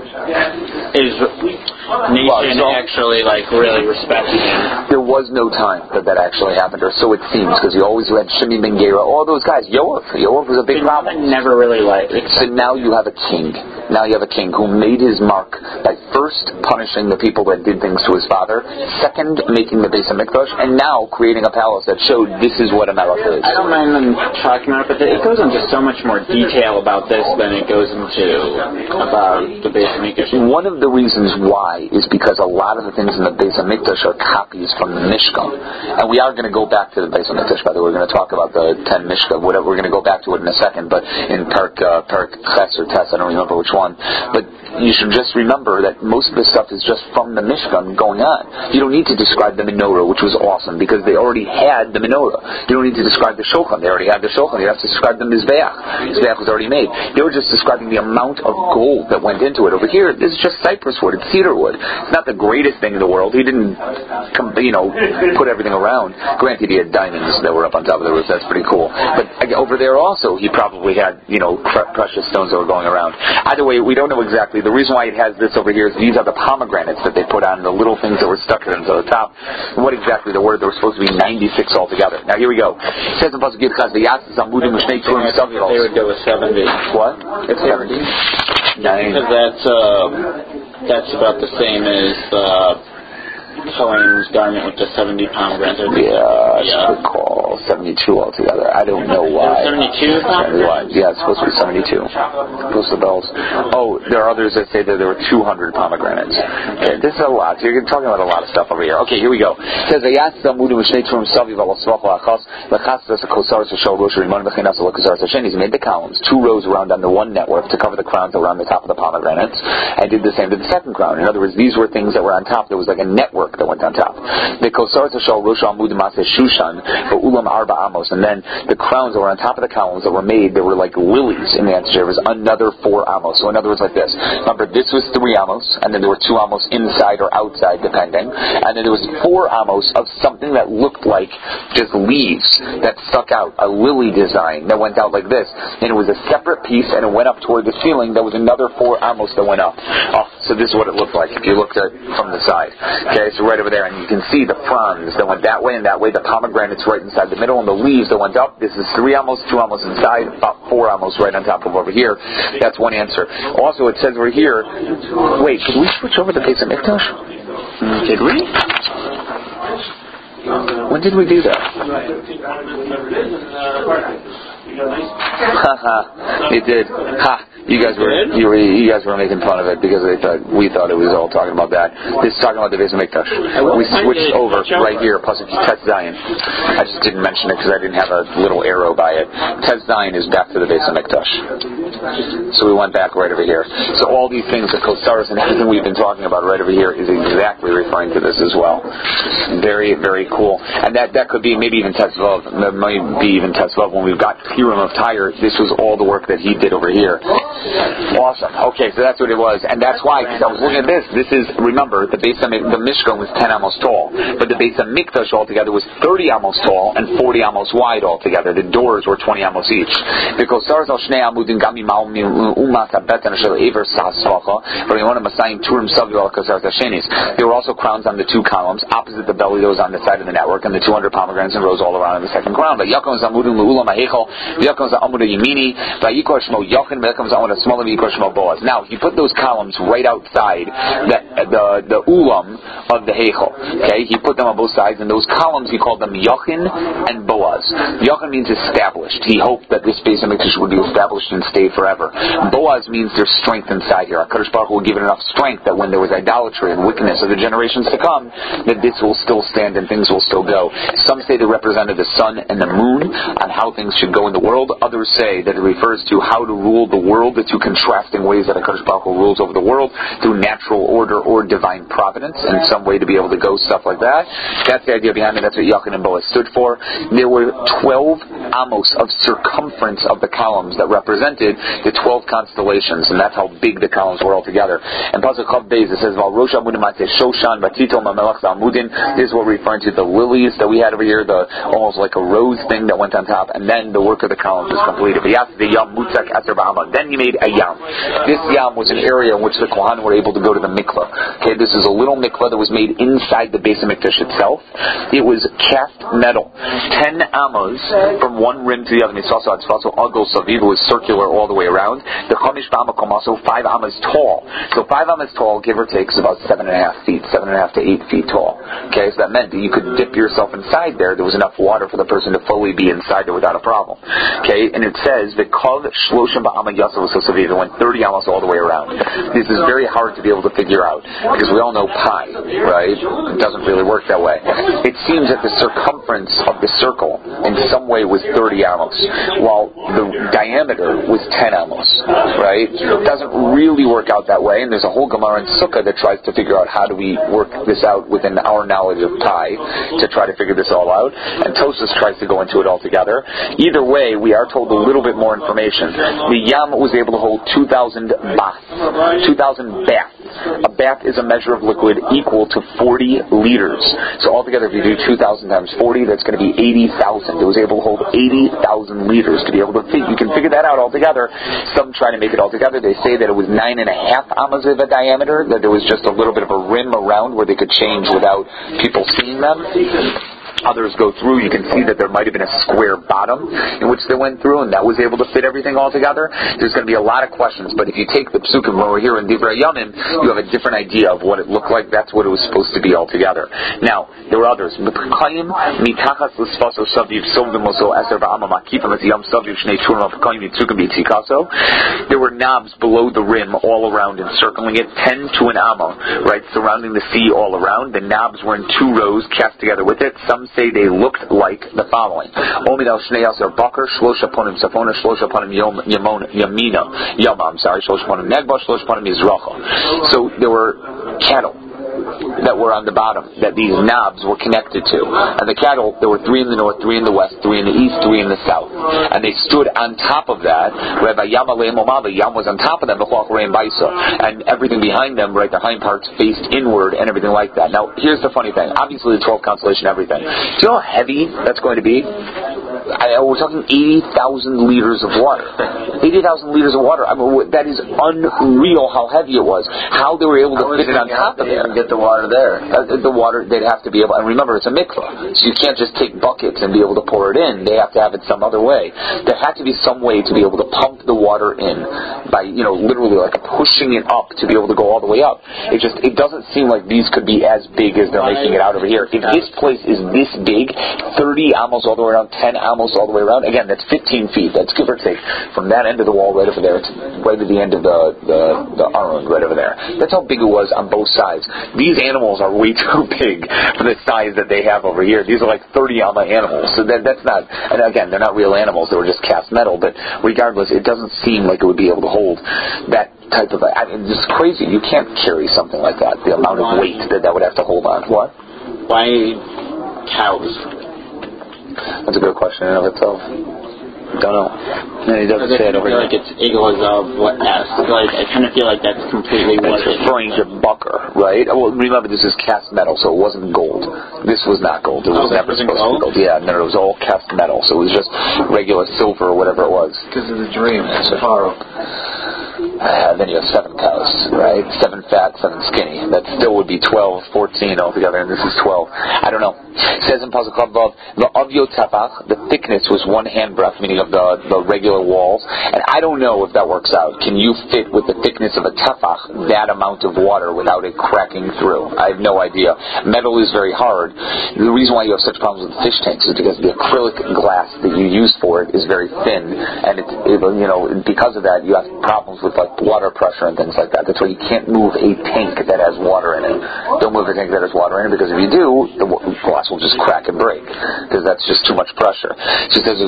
[SPEAKER 3] nation actually really respecting him.
[SPEAKER 1] There was no time that actually happened, or so it seems, because you always had Shimi Ben Gera, all those guys. Yoav was a big problem.
[SPEAKER 3] Never really liked it.
[SPEAKER 1] So now you have a king. Now you have a king who made his mark by first punishing the people that did things to his father, second making the Beis HaMikdash, and now creating a palace that showed this is what a melech is.
[SPEAKER 3] I don't mind them talking about it, but it goes into so much more detail about this than it goes into about the Beis HaMikdash.
[SPEAKER 1] One of the reasons why is because a lot of the things in the Beis HaMikdash are copies from the Mishkan. And we are going to go back to the Beis HaMikdash, by the way. We're going to talk about the 10 Mishkan, whatever. We're going to go back to it in a second, but in Perk Ches or Tess, I don't remember which one. But you should just remember that most of this stuff is just from the Mishkan going on. You don't need to describe the menorah, which was awesome, because they already had the menorah. You don't need to describe the shulchan. They already had the shulchan. You have to describe the mizbeach. Mizbeach was already made. They were just describing the amount of gold that went into it. Over here, this is just cypress wood. It's cedar wood. It's not the greatest thing in the world. He didn't, put everything around. Granted, he had diamonds that were up on top of the roof. That's pretty cool. But over there also, he probably had, precious stones that were going around. Either way, we don't know exactly. The reason why it has this over here is these are the pomegranates that they put on, the little things that were stuck to them to the top. What exactly there were supposed to be 96 altogether. Now here we go. It says in Pasuk Yud Chaz, they
[SPEAKER 3] would go with 70.
[SPEAKER 1] What?
[SPEAKER 3] It's 70. Because that's about the same as Cohen's garment with the 70 pomegranates.
[SPEAKER 1] Yeah, good call. 72 altogether. I don't know why.
[SPEAKER 3] 72?
[SPEAKER 1] Yeah, it's supposed to be 72. Close the bells. Oh, there are others that say that there were 200 pomegranates. Okay, this is a lot. You're talking about a lot of stuff over here. Okay, here we go. It says, He made the columns, 2 rows around on the one network to cover the crowns that were on the top of the pomegranates. I did the same to the second crown. In other words, these were things that were on top. There was like a network that went on top. The Kosar Tashal Rosh Amud Maseh Shushan for Ulam Arba Amos, and then the crowns that were on top of the columns that were made, there were like lilies in the answer. There was another 4 amos. So in other words, like this. Remember, this was 3 amos, and then there were 2 amos inside or outside, depending. And then there was 4 amos of something that looked like just leaves that stuck out, a lily design that went out like this, and it was a separate piece, and it went up toward the ceiling. There was another 4 amos that went up. Oh, so this is what it looked like if you looked at it from the side. Okay, so right over there, and you can see the fronds that went that way and that way, the pomegranates right inside the middle, and the leaves that went up. This is 3 amos, 2 amos inside, about 4 amos right on top of over here. That's one answer. Also, it says over here, wait, could we switch over to Beis HaMikdash?
[SPEAKER 3] Did we?
[SPEAKER 1] When did we do that? It did. You guys were making fun of it because we thought it was all talking about that. This is talking about the Beis HaMikdash. We switched over right here, Pasuk Tes Zayin. I just didn't mention it because I didn't have a little arrow by it. Tes Zayin is back to the Beis HaMikdash. So we went back right over here. So all these things, the Kosaris and everything we've been talking about right over here is exactly referring to this as well. Very, very cool. And that could be maybe even Tes Vav. That might be even Tes Vav. When we've got Purim of Tyre, this was all the work that he did over here. Awesome. Okay, so that's what it was. And that's why, because I was looking at this. This is, remember, the Mishkan was 10 amos tall. But the Beis HaMikdash altogether was 30 amos tall and 40 amos wide altogether. The doors were 20 amos each. Because there were also crowns on the two columns, opposite the belly that was on the side of the network, and the 200 pomegranates and rose all around in the second crown. Now, he put those columns right outside the ulam of the Heichel. Okay, he put them on both sides, and those columns he called them Yochin and Boaz. Yochin means established. He hoped that this Beis HaMikdash would be established and stay forever. Boaz means there's strength inside here. HaKadosh Baruch Hu will give it enough strength that when there was idolatry and wickedness of the generations to come, that this will still stand and things will still go. Some say they represented the sun and the moon on how things should go in the world. Others say that it refers to how to rule the world, the two contrasting ways that HaKadosh Baruch Hu rules over the world, through natural order or divine providence, in some way to be able to go, stuff like that. That's the idea behind it. That's what Yochin and Boaz stood for. There were 12 amos of circumference of the columns that represented the 12 constellations, and that's how big the columns were altogether. And Pasuk Chav Beis, it says, Rosh Amudim Matei Shoshan Batito Mamelach Zalmudin. This is what we're referring to, the lilies that we had over here, the almost like a rose thing that went on top, and then the work of the columns was completed. Then he made a yam. This yam was an area in which the Kohanim were able to go to the mikvah. Okay, this is a little mikvah that was made inside the Beis HaMikdash itself. It was cast metal, 10 amos from one rim to the other. It's also Agol Saviv, was circular all the way around. The Chamish Ba'amakom also 5 amos tall. So 5 amos tall, give or take, is about 7.5 feet, 7.5 to 8 feet tall. Okay, so that meant that you could dip yourself inside there. There was enough water for the person to fully be inside there without a problem. Okay, and it says the Kol Shloshim Ba'ama Yasav Saviv. It went 30 amos all the way around. This is very hard to be able to figure out because we all know pi, right? It doesn't really work that way. It seems that the circumference of the circle in some way was 30 amos, while the diameter was 10 amos, right? It doesn't really work out that way, and there's a whole Gemara in Sukkah that tries to figure out how do we work this out within our knowledge of pi to try to figure this all out, and Tosfos tries to go into it all together. Either way, we are told a little bit more information. The Yam was able to hold 2,000 bath. 2,000 bath. A bath is a measure of liquid equal to 40 liters. So altogether, if you do 2,000 times 40, that's going to be 80,000. It was able to hold 80,000 liters to be able to think. You can figure that out altogether. Some try to make it all together. They say that it was 9.5 amos of a diameter, that there was just a little bit of a rim around where they could change without people seeing them. Others go through, you can see that there might have been a square bottom in which they went through, and that was able to fit everything all together. There's going to be a lot of questions, but if you take the Psukim when we're here in Divrei Yamim, you have a different idea of what it looked like. That's what it was supposed to be all together. Now, there were others. There were knobs below the rim all around encircling it, 10 to an amma, right, surrounding the sea all around. The knobs were in 2 rows cast together with it. Some say they looked like the following. So there were cattle that were on the bottom that these knobs were connected to. And the cattle, there were 3 in the north, 3 in the west, 3 in the east, 3 in the south. And they stood on top of that. Rabbi Yam was on top of them, and everything behind them, right, the hind parts faced inward and everything like that. Now, here's the funny thing. Obviously, the 12 constellation, everything. Do you know how heavy that's going to be? We're talking 80,000 liters of water. 80,000 liters of water. I mean, that is unreal how heavy it was. How they were able to fit it on top of there.
[SPEAKER 4] Get the water there.
[SPEAKER 1] The water, they'd have to be able, and remember, it's a mikvah, so you can't just take buckets and be able to pour it in. They have to have it some other way. There had to be some way to be able to pump the water in by, literally like pushing it up to be able to go all the way up. It doesn't seem like these could be as big as they're making it out over here. If this place is this big, 30 amos all the way around, 10 amos almost all the way around. Again, that's 15 feet. That's give or take from that end of the wall right over there to right to the end of the Aron right over there. That's how big it was on both sides. These animals are way too big for the size that they have over here. These are like 30 amma animals. So that's not, and again, they're not real animals. They were just cast metal. But regardless, it doesn't seem like it would be able to hold that type of, it's just crazy. You can't carry something like that. The amount of weight that would have to hold on. What?
[SPEAKER 3] Why cows?
[SPEAKER 1] That's a good question in and of itself. Don't know. No, he doesn't say it over here.
[SPEAKER 3] I feel like it's Eagles of what S. Like, I kind of feel like that's completely what
[SPEAKER 1] it's referring to bucker, right? Well, remember, this is cast metal, so it wasn't gold. This was not gold. It was never supposed to be gold. Yeah, no, it was all cast metal, so it was just regular silver or whatever it was.
[SPEAKER 4] Because of the dream, Pharaoh.
[SPEAKER 1] Then you have 7 cows, right? 7 fat, 7 skinny. That still would be 12, 14 altogether, and this is 12. I don't know. It says in Pasuk above, the avyo tafach, the thickness was 1 handbreadth, meaning of the regular walls. And I don't know if that works out. Can you fit with the thickness of a tafach that amount of water without it cracking through? I have no idea. Metal is very hard. The reason why you have such problems with fish tanks is because the acrylic glass that you use for it is very thin, and because of that, you have problems with like water pressure and things like that. That's why you can't move a tank that has water in it. Don't move a tank that has water in it, because if you do, the glass will just crack and break, because that's just too much pressure. So it says,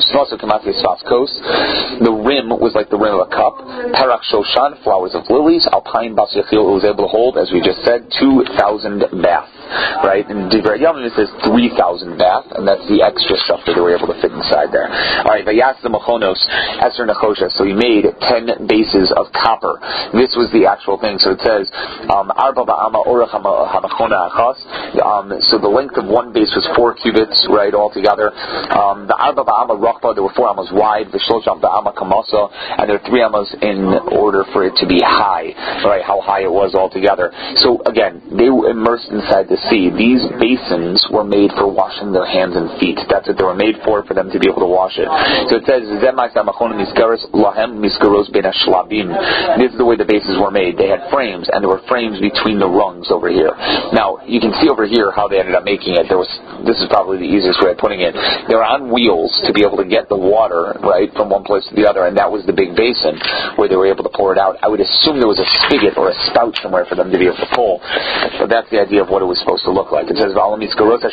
[SPEAKER 1] the rim was like the rim of a cup. Perach Shoshan, flowers of lilies. Alpine Bas Yachil, it was able to hold, as we just said, 2,000 baths. Right? And Divrei Yamim it says 3,000 bath, and that's the extra stuff that they were able to fit inside there. Alright, Vayas the Mechonos, Eser Nechosha. So he made 10 bases of copper. This was the actual thing. So it says, Arba Ba'ama Orach HaMechona Achas. So the length of one base was 4 cubits, right, altogether. The Arba Ba'ama Rachba, there were 4 amas wide, Vishlosham Ba'ama Kamasa, and there are 3 amas in order for it to be high, right, how high it was altogether. So again, they were immersed inside the sea. These basins were made for washing their hands and feet. That's what they were made for them to be able to wash it. So it says, this is the way the bases were made. They had frames, and there were frames between the rungs over here. Now, you can see over here how they ended up making it. This is probably the easiest way of putting it. They were on wheels to be able to get the water, right, from one place to the other, and that was the big basin where they were able to pour it out. I would assume there was a spigot or a spout somewhere for them to be able to pull, but that's the idea of what it was supposed to look like. It says, right, on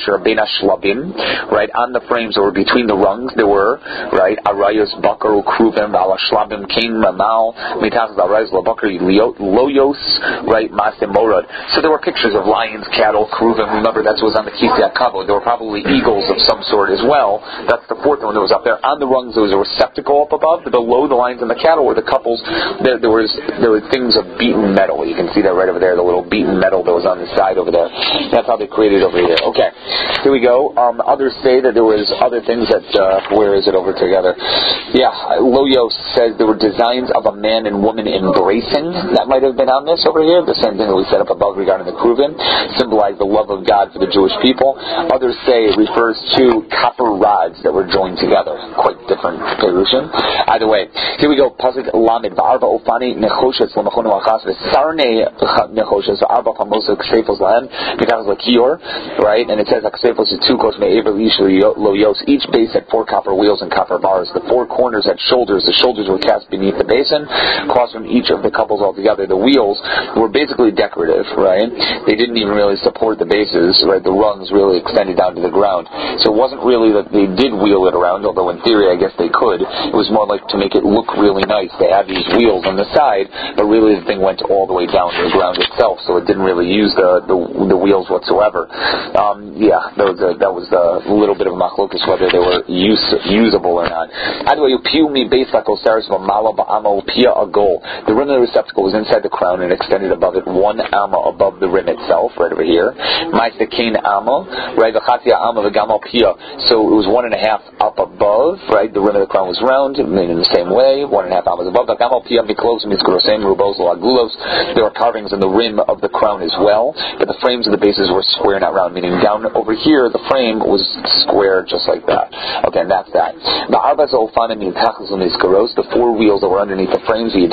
[SPEAKER 1] the frames that were between the rungs, there were, right, arayos, bakar, kruvim, ala shlabim, king, mamal, mitach, arayos, labakar, loyos, right, masim, morad. So there were pictures of lions, cattle, kruvim. Remember, that was on the Kisya Kavod. There were probably eagles of some sort as well. That's the 4th one that was up there. On the rungs, there was a receptacle up above. Below the lions and the cattle were the couples. There were things of beaten metal. You can see that right over there, the little beaten metal that was on the side over there. That's how they created over here. Okay, here we go. Others say that there was other things that, where is it over together? Yeah, Loyos says there were designs of a man and woman embracing. That might have been on this over here. The same thing that we set up above regarding the Kruvim, symbolized the love of God for the Jewish people. Others say it refers to copper rods that were joined together. Quite different Perushin. Either way, here we go. Pasuk Lamed, V'arba Ofani Nechoshes L'Machonu Achas V'Sarnei Nechoshes V'arba Pamosa Ksefos Lahem Mitachas L'Kior, right? And it says Ksefos is 2 kos me'ever Lish Loyos. Each base had 4 copper wheels and copper bars. The 4 corners had shoulders. The shoulders were cast beneath the basin, across from each of the couples altogether. The wheels were basically decorative, right? They didn't even really support the bases, right? The rungs really extended down to the ground. So it wasn't really that they did wheel it around, although in theory I guess they could. It was more like to make it look really nice. They had these wheels on the side, but really the thing went all the way down to the ground itself, so it didn't really use the wheels whatsoever. That was a little bit of machlokus whether they were usable or not. The rim of the receptacle was inside the crown and extended above it 1 amma above the rim itself, right over here. Ma'aseh amma, right? So it was 1.5 up above, right? The rim of the crown was round, made in the same way, 1.5 ammas above. The gamal pia There are carvings in the rim of the crown as well, but the frames of the bases were square, not round, meaning down over here the frame was square just like that. Okay, and that's that. The 4 wheels that were underneath the frames, the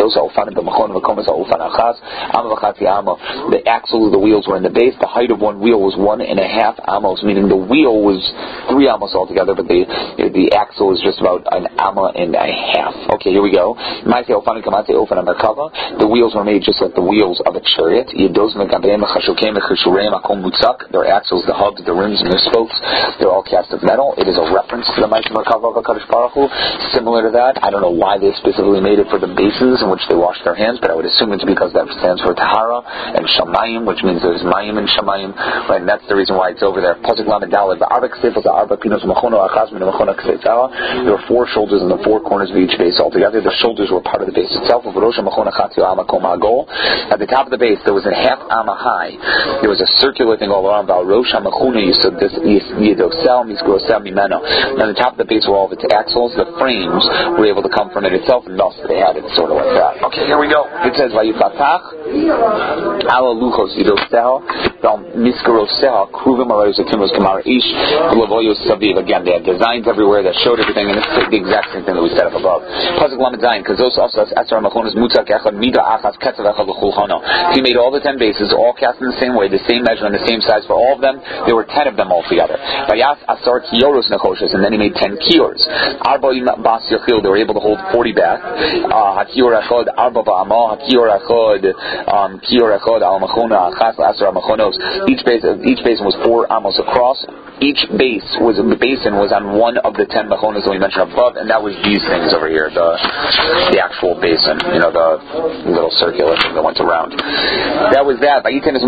[SPEAKER 1] axles of the wheels were in the base. The height of one wheel was 1.5 amos, meaning the wheel was 3 amos altogether, but the axle is just about an amma and a half. Okay, here we go. The wheels were made just like the wheels of a chariot. Their axles, the hubs, the rims, and the spokes, they're all cast of metal. It is a reference to the Ma'aseh Merkava of HaKadosh Baruch Hu, similar to that. I don't know why they specifically made it for the basins in which they wash their hands, but I would assume it's because that stands for Tahara and Shamayim, which means there's Mayim and Shamayim, right? And that's the reason why it's over there. There were 4 shoulders in the 4 corners of each base altogether. The shoulders were part of the base itself. At the top of the base, there was a half amma high. There was a circular thing all around. On the top of the base were all of its axles. The frames were able to come from it itself, and thus they had it sort of like that. Okay, here we go. It says, again, they had designs everywhere that showed everything, and it's the exact same thing that we set up above. He made all the 10 bases, all cast in the same way, the same measurement, the same size for all of them. There were 10 of them altogether. And then he made 10 kiors. They were able to hold 40 back. Each basin was 4 amos across. Each basin was on one of the 10 mechonas that we mentioned above, and that was these things over here, the actual basin, the little circular thing that went around. That was that.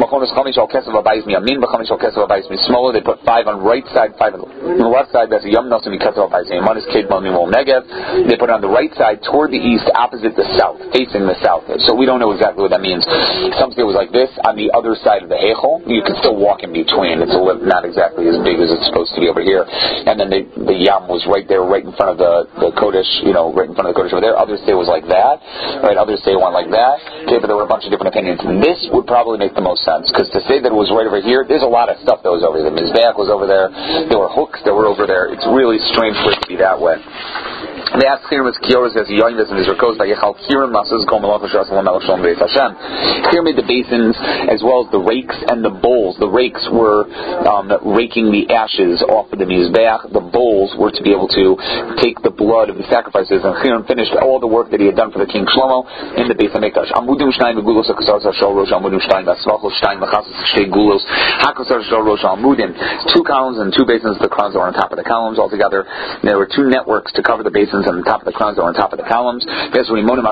[SPEAKER 1] Smaller, they put 5 on the right side, 5 on the left side. That's a yom nasim mikatzav ba'izim. One is kedmon mimol negev. They put it on the right side toward the east, opposite the south, facing the south. So we don't know exactly what that means. Some say it was like this on the other side of the heichal. You can still walk in between. It's not exactly as big as it's supposed to be over here. And then the yam was right there, right in front of the kodesh, right in front of the kodesh over there. Others say it was like that, right? Others say it went like that. Okay, but there were a bunch of different opinions. This would probably make the most sense, because to say that it was right over here, there's a lot of stuff that was over there. The mizbeach was over there. There were hooks that were over there. It's really strange for it to be that way. They asked Chirim was Kioris as Yoinvis and his Rakos by Yechal Chirim Masas Gom Malach Hashem Melech Shalom Beis Hashem. Chirim made the basins as well as the rakes and the bowls. The rakes were raking the ashes off of the mizbeach. The bowls were to be able to take the blood of the sacrifices. And Chirim finished all the work that he had done for the King Shlomo in the Beis HaMikdash. Amudim Shnayim Begulos HaKasar Shal Rosh Amudim Shnayim Basvachos Shnayim Machasas Shtei Gulos HaKasar Shal Rosh Amudim. 2 columns and 2 basins. The crowns that were on top of the columns altogether. There were 2 networks to cover the basins on the top of the crowns that were on top of the columns. 400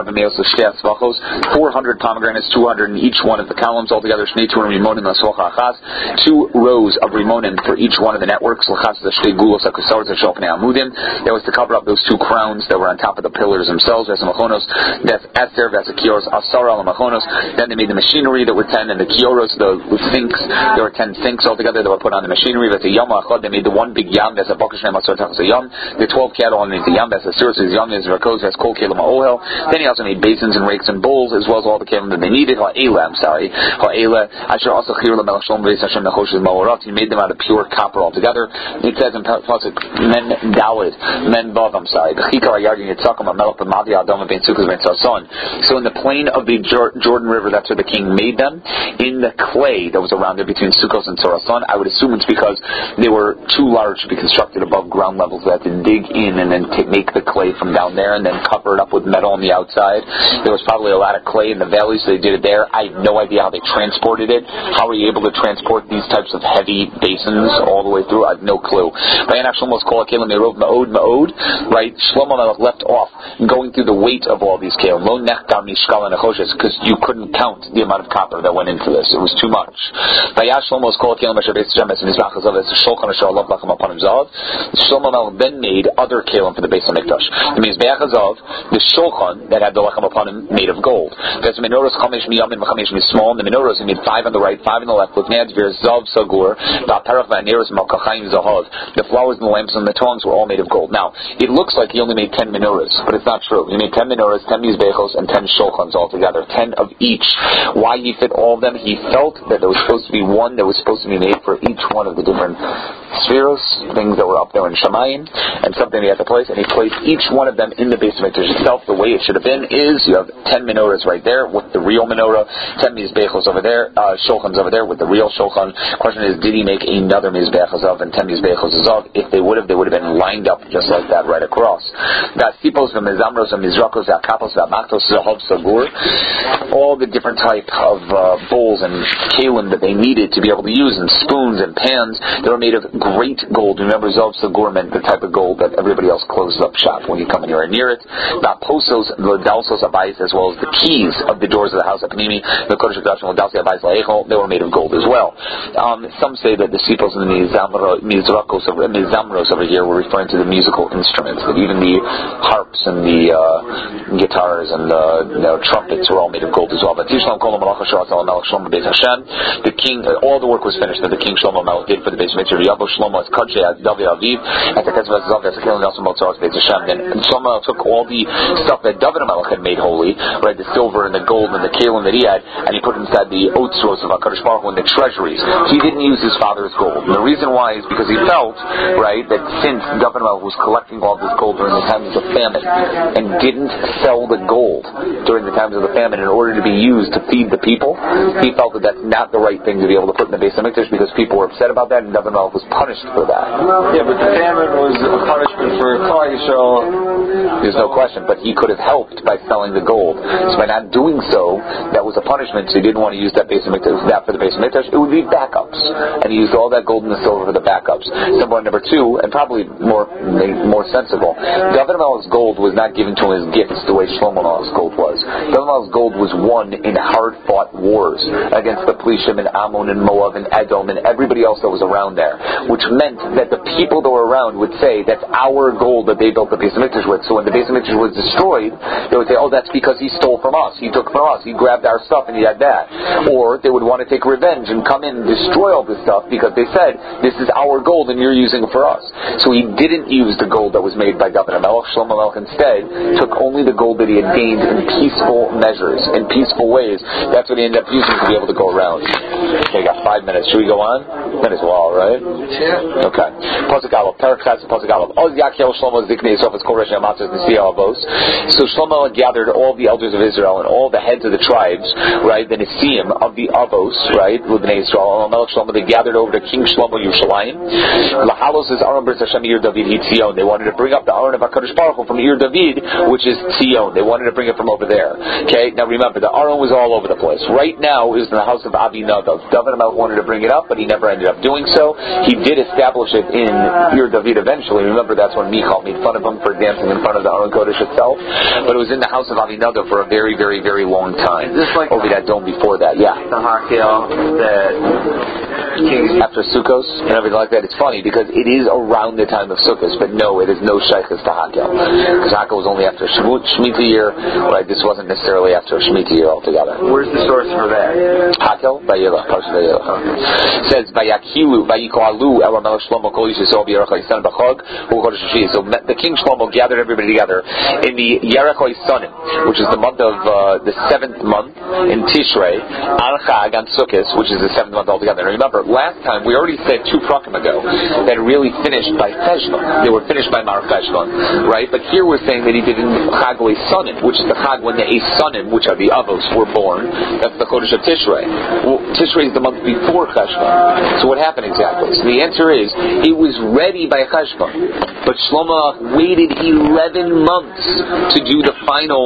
[SPEAKER 1] pomegranates, 200 in each one of the columns altogether. 2 rows of rimonim for each one of the networks. That was to cover up those 2 crowns that were on top of the pillars themselves. That's Esther, that's Kioros, Asara, Machonos. Then they made the machinery that were 10, and the Kioros, the sinks. There were 10 sinks altogether that were put on the machinery. That's a Yom Achad. They made the 1 big Yam. That's a Bakashnem Asar Tachas Yam. The 12 cattle underneath the Yam. That's a Surus. Yam is Rakos. That's Kol Kelim Ohel. Then he also made basins and rakes and bowls as well as all the kelim that they needed. Ha'ela, Asher also Chir LaMelech Shalom Beis Hashem Nechoshes Ma'orat. He made them out of pure copper altogether. It says in Pasuk Men Dalid, Men Vav. Bechikar Yargin Yitzchak Melech B'Madi Adam Ben Sukkos Ben Sason. So in the plain of the Jordan River, that's where the king made them. In the clay that was around there between Sukkos and Sarason, I would assume it's because they were too large to be constructed above ground levels. They had to dig in and then make the clay from down there and then cover it up with metal on the outside. There was probably a lot of clay in the valley, so they did it there. I have no idea how they transported it. How were you able to transport these types of heavy basins all the way through? I have no clue. Right? Shlomo Melech left off going through the weight of all these kelim. Because you couldn't count the amount of copper that went into this. It was too much. Shlomo Melech then made other kelim for the Beis HaMikdash. Hamikdash. The Mizbeach Hazav, the Shulchan that had the lechem upon him, made of gold. There's the menorahs chamesh miyamin v'chamesh mismol. The menorahs he made 5 on the right, 5 on the left. With nadvir zav sagur, v'aperach v'aneros malkachayim zahav. The flowers and the lamps and the tongs were all made of gold. Now it looks like he only made 10 menorahs, but it's not true. He made 10 menorahs, 10 mizbechos, and 10 shulchans altogether, 10 of each. Why he fit all of them? He felt that there was supposed to be one that was supposed to be made for each one of the different spheros, things that were up there in Shamayim, and something he had to place, and he placed each one of them in the base of Mikdash itself. The way it should have been is you have 10 menorahs right there with the real menorah, 10 mizbechos over there, shulchans over there with the real shulchan. Question is, did he make another mizbech hazav and 10 mizbechos hazav? If they would have been lined up just like that right across. All the different type of bowls and kalim that they needed to be able to use, and spoons and pans, they were made of great gold. Remember, Zav Sagur meant the type of gold that everybody else closes up shop when you come anywhere near it. The posos, the dalsos abayis, as well as the keys of the doors of the house of Panimi, the kodesh hakadosh and dalsi abayis laechol, they were made of gold as well. Some say that the sipos and the mizramros over here were referring to the musical instruments, that even the harps and the guitars and the trumpets were all made of gold as well. But the king, all the work was finished that the king Shlomo Melech did for the base of Mikdash. Yavo Shlomo as Kadshei as David Aviv at the Ketzvah Zav as Akelim Nelson Motzaros Beit Hashem. Then Shlomo took all the stuff that David Melech had made holy, right, the silver and the gold and the kalim that he had, and he put inside the otzros of HaKadosh Baruch Hu and the treasuries. He didn't use his father's gold. And the reason why is because he felt, right, that since David Melech was collecting all this gold during the times of famine and didn't sell the gold during the times of the famine in order to be used to feed the people, he felt that that's not the right thing to be able to put in the base of Mikdash, because people were upset about that, and David Melech was punished for that.
[SPEAKER 4] Yeah, but the famine was a punishment for Klal Yisrael.
[SPEAKER 1] There's no question, but he could have helped by selling the gold. So by not doing so, that was a punishment. So he didn't want to use that base of Mikdash, that for the base of Mikdash. It would be backups, and he used all that gold and the silver for the backups. Number 2, and probably more sensible, David Melech's gold was not given to him as gifts the way Shlomo Melech's gold was. David Melech's gold was won in hard-fought wars against the Plishim and Ammon and Moab and Edom and everybody else that was around there, which meant that the people that were around would say, that's our gold that they built the base of Mikdash with. So when the base of Mikdash was destroyed, they would say, oh, that's because he stole from us, he took from us, he grabbed our stuff and he had that. Or they would want to take revenge and come in and destroy all this stuff because they said, this is our gold and you're using it for us. So he didn't use the gold that was made by David Melech. Shlomo Melech instead took only the gold that he had gained in peaceful measures, in peaceful ways. That's what he ended up using to be able to go around. Okay, got 5 minutes. Should we go on? Might as well, right?
[SPEAKER 2] Yeah.
[SPEAKER 1] Okay. Pasuk Aleph, Parak Chas, Pasuk Aleph. Oz Yakel Shlomo Ziknei Sofas Koresh Yamatzos Nesiya Avos. So Shlomo gathered all the elders of Israel and all the heads of the tribes, right? The Nesiim of the Avos, right? L'Bnei Yisrael. Melech Shlomo, they gathered over to King Shlomo Yerushalayim. Lahalos is Aron Bris Hashem Ir David Hitzion. They wanted to bring up the Aron of HaKadosh Baruch Hu from Ir David, which is Tzion. They wanted to bring it from over there. Okay. Now remember, the Aron was all over the place. Right now it was in the house of Abinadab. David Melech wanted to bring it up, but he never ended up doing so. He did establish it in Ir David eventually. Remember, that's when Michal made fun of him for dancing in front of the Aron Kodesh itself. But it was in the house of Abinadab for a very, very, very long time.
[SPEAKER 4] Just like
[SPEAKER 1] over that dome before that, yeah.
[SPEAKER 4] The Hakel that
[SPEAKER 1] after Sukkos and everything like that. It's funny because it is around the time of Sukkos, but no, it is no shaykhs to Hakel, because Hakel was only after Shemitah year, right? This wasn't necessarily after Shemitah year altogether.
[SPEAKER 4] Where's the source for that?
[SPEAKER 1] Hakel, Vayelach, Parshat Vayelach. Says Vayakilu, Vayikalu, El Melech Shlomo Kol Yisrael B'Yerech HaYisanim B'Chag U'Chodesh Shishi. So the King Shlomo gathered everybody together in the Yerech HaYisanim, which is the month of the 7th month in Tishrei, on Chag, on Sukkos, which is the 7th month altogether. And remember, last time we already said 2 prakim ago that it really finished by Cheshvan. They were finished by Mar Cheshvan, right? But here we're saying that he did in Chag HaYisanim, which is the Chag when the Eisanim, which are the Avos, were born. That's the Chodesh of Tishrei. Well, Tishrei is the month before Cheshvan. So what happened exactly? So the answer is, it was ready by Cheshvan, but Shlomo waited 11 months to do the final,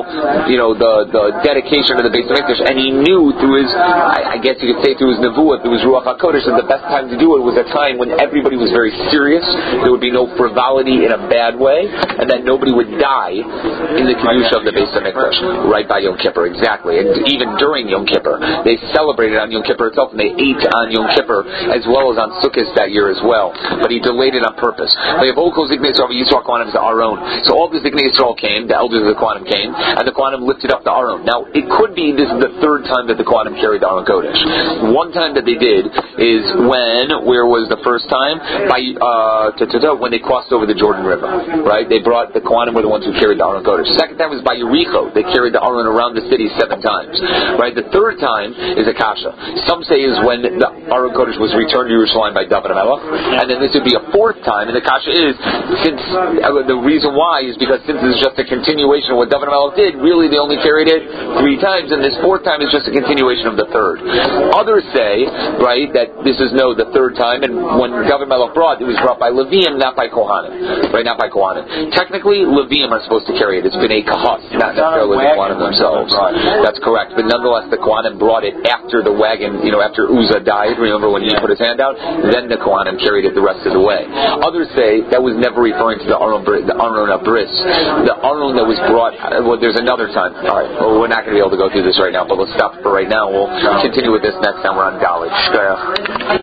[SPEAKER 1] the dedication of the Beis Hamikdash, and he knew through his, I guess you could say through his nevuah, through his Ruach HaKodesh, that the best time to do it was a time when everybody was very serious, there would be no frivolity in a bad way, and that nobody would die in the Kedusha of the Beis Hamikdash, right by Yom Kippur, exactly. And even during Yom Kippur, they celebrated on Yom Kippur itself, and they ate on Yom Kippur, as well as on Sukkot that year here as well, but he delayed it on purpose. We have Okol Ziknei Yisrael, Yisrael Kohanim to Aron. So all the Ziknei Yisrael came, the elders of the Kohanim came, and the Kohanim lifted up the Aron. Now, it could be this is the third time that the Kohanim carried the Aron Kodesh. One time that they did is where was the first time? When they crossed over the Jordan River, right? They brought, the Kohanim were the ones who carried the Aron Kodesh. Second time was by Yericho. They carried the Aron around the city 7 times, right? The third time is Akasha. Some say is when the Aron Kodesh was returned to Yerushalayim by David HaMelech, and then this would be a fourth time, and the Akasha is, since the reason why is because since this is just a continuation of what David HaMelech did, really they only carried it 3 times, and this fourth time is just a continuation of the third. Others say, right, that this is the third time, and when David HaMelech brought, it was brought by Leviim, not by Kohanim, right, not by Kohanim. Technically, Leviim are supposed to carry it. It's been a kahas, not necessarily the Kohanim themselves. That's correct, but nonetheless, the Kohanim brought it after the wagon, after Uzzah died, remember when he put his hand out, then the Kohanim carried it the rest of the way. Others say that was never referring to the Aron Bris. The Aron that was brought, there's another time. Alright, well, we're not going to be able to go through this right now, but let's stop for right now. We'll continue with this next time. We're on Dalet.